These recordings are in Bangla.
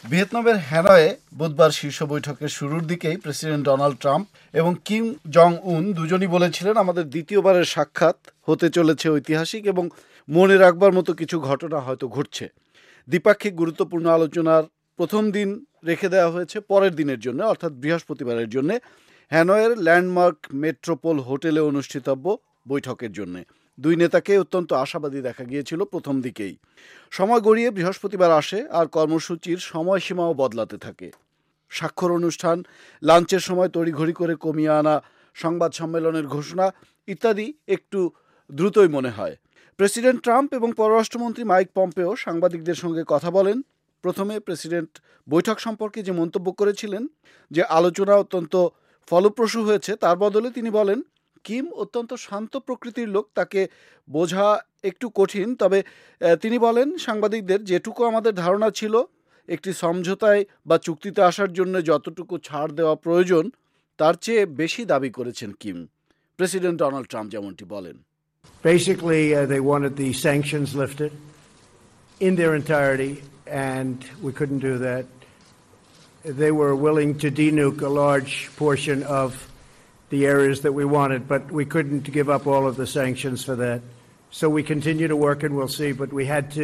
ভিয়েতনামের হ্যানয়ে বুধবার শীর্ষ বৈঠকের শুরুর দিকেই প্রেসিডেন্ট ডোনাল্ড ট্রাম্প এবং কিম জং উন দুজনই বলেছিলেন, আমাদের দ্বিতীয়বারের সাক্ষাৎ হতে চলেছে ঐতিহাসিক এবং মনে রাখবার মতো কিছু ঘটনা হয়তো ঘটছে। দ্বিপাক্ষিক গুরুত্বপূর্ণ আলোচনার প্রথম দিন রেখে দেওয়া হয়েছে পরের দিনের জন্য, অর্থাৎ বৃহস্পতিবারের জন্য হ্যানয়ের ল্যান্ডমার্ক মেট্রোপোল হোটেলে অনুষ্ঠিতব্য বৈঠকের জন্য। দুই নেতাকে অত্যন্ত আশাবাদী দেখা গিয়েছিল প্রথম দিকেই। সময় গড়িয়ে বৃহস্পতিবার আসে আর কর্মসূচির সময়সীমাও বদলাতে থাকে। স্বাক্ষর অনুষ্ঠান, লাঞ্চের সময় তড়িঘড়ি করে কমিয়ে আনা সংবাদ সম্মেলনের ঘোষণা ইত্যাদি একটু দ্রুতই মনে হয়। প্রেসিডেন্ট ট্রাম্প এবং পররাষ্ট্রমন্ত্রী মাইক পম্পেও সাংবাদিকদের সঙ্গে কথা বলেন। প্রথমে প্রেসিডেন্ট বৈঠক সম্পর্কে যে মন্তব্য করেছিলেন যে আলোচনা অত্যন্ত ফলপ্রসূ হয়েছে, তার বদলে তিনি বলেন, কিম অত্যন্ত শান্ত প্রকৃতির লোক, তাকে বোঝা একটু কঠিন। তবে তিনি বলেন সাংবাদিকদের, যেটুকু আমাদের ধারণা ছিল একটি সমঝোতায় বা চুক্তিতে আসার জন্য যতটুকু ছাড় দেওয়া প্রয়োজন তার চেয়ে বেশি দাবি করেছেন কিম। প্রেসিডেন্ট ডোনাল্ড ট্রাম্প যেমনটি বলেন, Basically, they wanted the sanctions lifted in their entirety, and we couldn't do that. They were willing to denuke a large portion of the areas that we wanted, but we couldn't give up all of the sanctions for that. So we continue to work, and we'll see, but we had to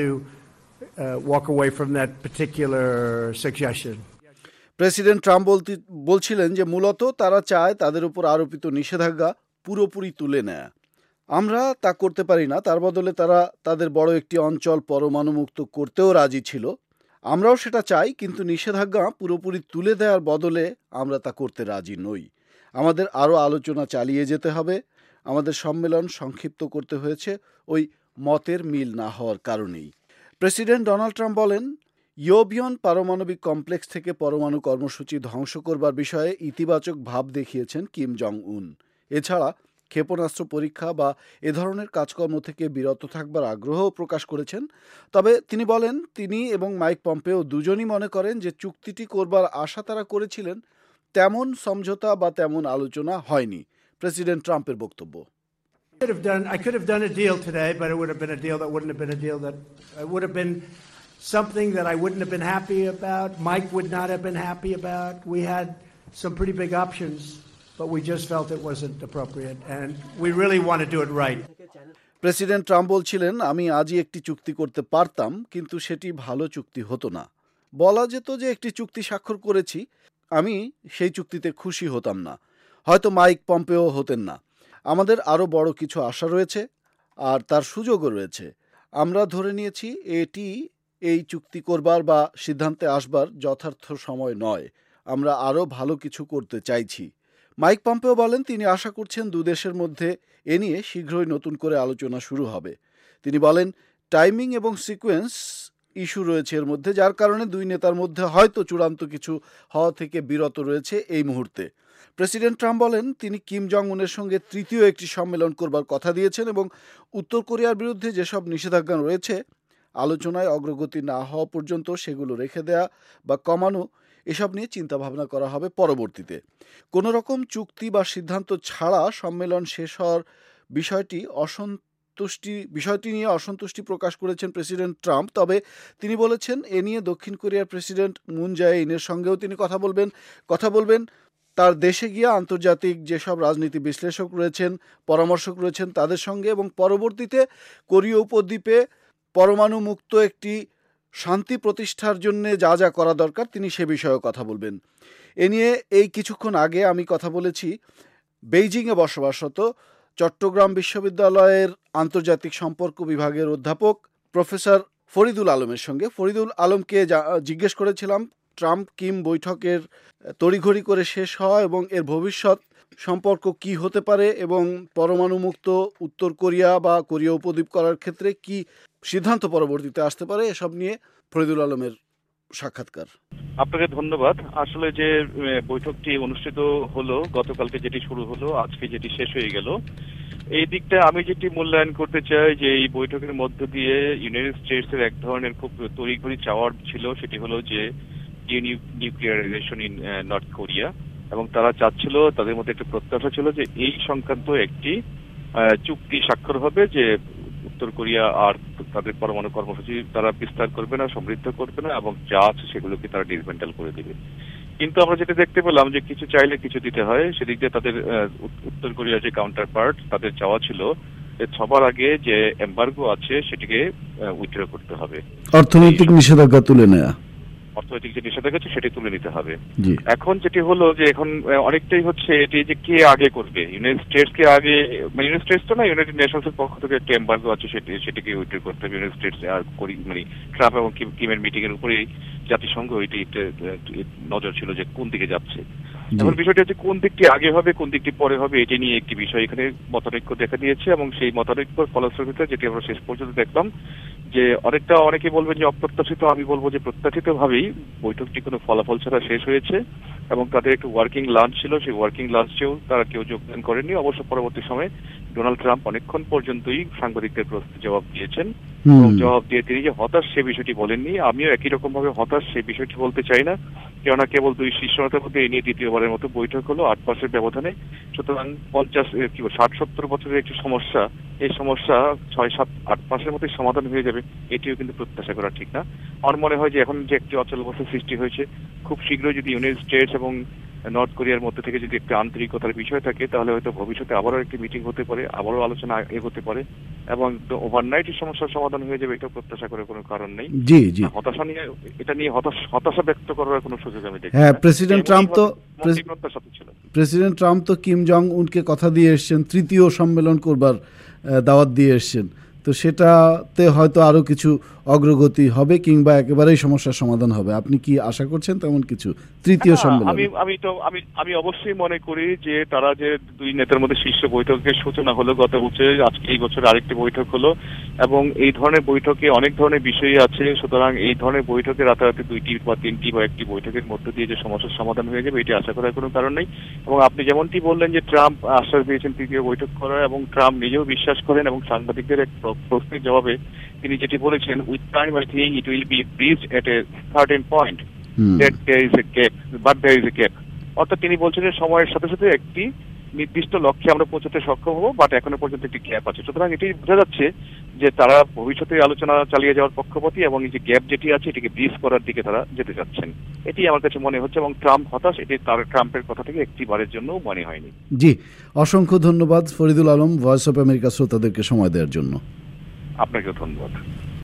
walk away from that particular suggestion. President Trump বলছিলেন যে মূলত তারা চায় তাদের উপর আরোপিত নিষেধাজ্ঞা পুরোপুরি তুলে নেয়। আমরা তা করতে পারি না, তার বদলে তারা তাদের বড় একটি অঞ্চল পরমাণু মুক্ত করতেও রাজি ছিল। আমরাও সেটা চাই, কিন্তু নিষেধাজ্ঞা পুরোপুরি তুলে দেওয়ার বদলে আমরা তা করতে রাজি নই। আমাদের আরও আলোচনা চালিয়ে যেতে হবে। আমাদের সম্মেলন সংক্ষিপ্ত করতে হয়েছে ওই মতের মিল না হওয়ার কারণেই। প্রেসিডেন্ট ডোনাল্ড ট্রাম্প বলেন, ইয়োবিয়ন পারমাণবিক কমপ্লেক্স থেকে পরমাণু কর্মসূচি ধ্বংস করবার বিষয়ে ইতিবাচক ভাব দেখিয়েছেন কিম জং উন। এছাড়া ক্ষেপণাস্ত্র পরীক্ষা বা এ ধরনের কাজকর্ম থেকে বিরত থাকবার আগ্রহও প্রকাশ করেছেন। তবে তিনি বলেন, তিনি এবং মাইক পম্পেও দুজনই মনে করেন যে চুক্তিটি করবার আশা তারা করেছিলেন, তেমন সমঝোতা বা তেমন আলোচনা হয়নি। প্রেসিডেন্ট ট্রাম্পের বক্তব্য, I could have done a deal today, but it would have been a deal that wouldn't have been a deal that would have been something that I wouldn't have been happy about. Mike would not have been happy about. We had some pretty big options, but we just felt it wasn't appropriate, and we really want to do it right. President Trump বলছিলেন, আমি আজই একটি চুক্তি করতে পারতাম, কিন্তু সেটি ভালো চুক্তি হতো না। বলা যেত যে একটি চুক্তি স্বাক্ষর করেছি, আমি সেই চুক্তিতে খুশি হতাম না। হয়তো মাইক পম্পেও হতেন না। আমাদের আরও বড় কিছু আশা রয়েছে আর তার সুযোগও রয়েছে। আমরা ধরে নিয়েছি এটি এই চুক্তি করবার বা সিদ্ধান্তে আসবার যথার্থ সময় নয়। আমরা আরও ভালো কিছু করতে চাইছি। মাইক পম্পেও বলেন, তিনি আশা করছেন দুদেশের মধ্যে এ নিয়ে শীঘ্রই নতুন করে আলোচনা শুরু হবে। তিনি বলেন, টাইমিং এবং সিকোয়েন্স ইস্যু রয়েছে এর মধ্যে, যার কারণে দুই নেতার মধ্যে হয়তো চূড়ান্ত কিছু হওয়া থেকে বিরত রয়েছে এই মুহূর্তে। প্রেসিডেন্ট ট্রাম্প বলেন, তিনি কিম জং উনের সঙ্গে তৃতীয় একটি সম্মেলন করবার কথা দিয়েছেন এবং উত্তর কোরিয়ার বিরুদ্ধে যেসব নিষেধাজ্ঞা রয়েছে আলোচনায় অগ্রগতি না হওয়া পর্যন্ত সেগুলো রেখে দেয়া বা কমানো, এসব নিয়ে চিন্তাভাবনা করা হবে পরবর্তীতে। কোনো রকম চুক্তি বা সিদ্ধান্ত ছাড়া সম্মেলন শেষ হওয়ার বিষয়টি নিয়ে অসন্তুষ্টি প্রকাশ করেছেন প্রেসিডেন্ট ট্রাম্প। তবে তিনি বলেছেন, এ নিয়ে দক্ষিণ কোরিয়ার প্রেসিডেন্ট মুন জায়ে-ইনের সঙ্গেও তিনি কথা বলবেন। তার দেশে গিয়ে আন্তর্জাতিক যেসব রাজনীতি বিশ্লেষক রয়েছেন, পরামর্শক রয়েছেন তাদের সঙ্গে, এবং পরবর্তীতে কোরীয় উপদ্বীপে পরমাণু মুক্ত একটি শান্তি প্রতিষ্ঠার জন্য যা যা করা দরকার তিনি সে বিষয়েও কথা বলবেন। এ নিয়ে এই কিছুক্ষণ আগে আমি কথা বলেছি বেইজিংয়ে বসবাসরত চট্টগ্রাম বিশ্ববিদ্যালয়ের আন্তর্জাতিক সম্পর্ক বিভাগের অধ্যাপক প্রফেসর ফরিদুল আলমের সঙ্গে। ফরিদুল আলমকে জিজ্ঞেস করেছিলাম ট্রাম্প কিম বৈঠকের তড়িঘড়ি করে শেষ হওয়া এবং এর ভবিষ্যৎ সম্পর্ক কি হতে পারে এবং পরমাণু মুক্ত উত্তর কোরিয়া বা কোরিয়া উপদ্বীপ করার ক্ষেত্রে কি সিদ্ধান্ত পরবর্তীতে আসতে পারে, এসব নিয়ে ফরিদুল আলমের সাক্ষাৎকার। আপনাকে ধন্যবাদ। আসলে যে বৈঠকটি অনুষ্ঠিত হলো, গতকালকে যেটি শুরু হলো, আজকে যেটি শেষ হয়ে গেল, এই দিকটা আমি যেটি মূল্যায়ন করতে চাই যে এই বৈঠকের মধ্য দিয়ে ইউনাইটেড স্টেটসের এক ধরনের খুব তড়িঘড়ি চাওয়ার ছিল, সেটি হলো যে নিউক্লিয়ারাইজেশন ইন নর্থ কোরিয়া, এবং তারা চাচ্ছিল, তাদের মধ্যে একটা প্রত্যাশা ছিল যে এই সংক্রান্ত একটি চুক্তি স্বাক্ষর হবে, যে উত্তর কোরিয়া আর তাদের পরমাণু কর্মসূচি তারা বিস্তার করবে না, সমৃদ্ধ করবে না, এবং যা আছে সেগুলোকে তারা ডিসমেন্টাল করে দেবে। কিন্তু আমরা যেটা দেখতে পেলাম যে কিছু চাইলে কিছু দিতে হয়, সেদিক দিয়ে তাদের উত্তর কোরিয়ার যে কাউন্টার পার্ট তাদের চাওয়া ছিল সবার আগে যে এম্বার্গো আছে সেটিকে উইথড্র করতে হবে, অর্থনৈতিক নিষেধাজ্ঞা তুলে নেওয়া, অর্থনৈতিক যে নিষেধাজ্ঞা আছে সেটি তুলে নিতে হবে। জি। এখন যেটি হলো যে এখন অনেকটাই হচ্ছে এটি যে কে আগে করবে, ইউনাইটেড স্টেটস কে আগে, মানে ইউনাইটেড স্টেটস তো না, ইউনাইটেড নেশনস এর পক্ষ থেকে একটা এম্বার্গো আছে সেটিকে উইথড্র করতে হবে ইউনাইটেড স্টেটস আর মানে ট্রাম্প এবং কিমের মিটিং এর উপরেই জাতিসংঘ এটি নজর ছিল যে কোন দিকে যাচ্ছে। এখন বিষয়টি হচ্ছে কোন দিকটি আগে হবে কোন দিকটি পরে হবে এটি নিয়ে একটি বিষয় এখানে মতানৈক্য দেখা দিয়েছে, এবং সেই মতানৈক্যর ফলশ্রুতিতে যেটি আমরা শেষ পর্যন্ত দেখলাম যে অনেকে বলবেন যে অপ্রত্যাশিত, আমি বলবো যে প্রত্যাশিত ভাবেই বৈঠকটি কোনো ফলাফল ছাড়া শেষ হয়েছে, এবং তাদের একটু ওয়ার্কিং লাঞ্চ ছিল, সেই ওয়ার্কিং লাঞ্চেও তারা কেউ যোগদান করেনি। অবশ্য পরবর্তী সময়ে ডোনাল্ড ট্রাম্প অনেকক্ষণ পর্যন্তই সাংবাদিকদের প্রশ্নের জবাব দিয়েছেন, এবং জবাব দিয়ে তিনি যে হতাশ সে বিষয়টি বলেননি। আমিও একই রকম ভাবে হতাশ সেই বিষয়টি বলতে চাই না, কেননা কেবল দুই শীর্ষ নেতার মধ্যে এই নিয়ে দ্বিতীয়বারের মতো বৈঠক হলো 8 মাসের ব্যবধানে। সুতরাং 60-70 বছরের একটি সমস্যা, এই সমস্যা 6-7-8 মাসের মধ্যে সমাধান হয়ে যাবে এটিও কিন্তু প্রত্যাশা করা ঠিক না। আমার মনে হয় যে এখন যে একটি অচলাবস্থার সৃষ্টি হয়েছে, খুব শীঘ্রই যদি ইউনাইটেড স্টেটস এবং নর্থ কোরিয়ার মধ্যে থেকে যদি একটা আন্তরিকতার বিষয় থাকে তাহলে হয়তো ভবিষ্যতে আবারও একটি মিটিং হতে পারে, আবারও আলোচনা এগোতে পারে, এবং ওভারনাইট সমস্যার সমাধান হয়ে যাবে এটা প্রত্যাশা করার কোনো কারণ নেই। জি জি, হতাশা নিয়ে এটা নিয়ে হতাশা ব্যক্ত করার কোনো সুযোগ আমি দেখি না। হ্যাঁ, প্রেসিডেন্ট ট্রাম্প তো কিম জং উনকে কথা দিয়ে এসছেন, তৃতীয় সম্মেলন করবার দাওয়াত দিয়ে এসছেন, তো সেটাতে হয়তো আরো কিছু অগ্রগতি হবে কিংবা একেবারেই সমস্যার সমাধান হবে। আপনি কি আশা করছেন তেমন কিছু তৃতীয় সম্মেলন? আমি অবশ্যই মনে করি যে তারা যে দুই নেতার মধ্যে শীর্ষ বৈঠকের সূচনা হলো গত বছর, আজকে এই বছর আরেকটি বৈঠক হলো, এবং এই ধরনের বৈঠকে অনেক ধরনের বিষয় আছে। সুতরাং এই ধরনের বৈঠকে রাতারাতি 2টি বা 3টি বা একটি বৈঠকের মধ্যে দিয়ে যে সমস্যার সমাধান হয়ে যাবে এটি আশা করার কোনো কারণ নেই। এবং আপনি যেমনটি বললেন যে ট্রাম্প আশ্বাস দিয়েছেন তৃতীয় বৈঠক করার, এবং ট্রাম্প নিজেও বিশ্বাস করেন, এবং সাংবাদিকদের এক প্রশ্নের জবাবে তিনি যেটি বলেছেন, with time I think it will be bridged at a certain point that there is a gap, but there is a gap. অর্থাৎ তিনি বলছেন যে সময়ের সাথে সাথে একটি নির্দিষ্ট লক্ষ্যে আমরা পৌঁছতে সক্ষম হবো, বাট এখনো পর্যন্ত একটি গ্যাপ আছে। সুতরাং এটি বোঝা যাচ্ছে যে তারা ভবিষ্যতে আলোচনা চালিয়ে যাওয়ার পক্ষপাতী, এবং এই যে গ্যাপ যেটি আছে এটিকে ব্রিজ করার দিকে তারা যেতে যাচ্ছেন, এটি আমার কাছে মনে হচ্ছে। এবং ট্রাম্প হতাশ, এটি তার ট্রাম্পের কথা থেকে একটি বারের জন্য মনে হয়নি। জি, অসংখ্য ধন্যবাদ Faridul Alam, voice of America শ্রোতাদেরকে সময় দেওয়ার জন্য। আপনাকেও ধন্যবাদ।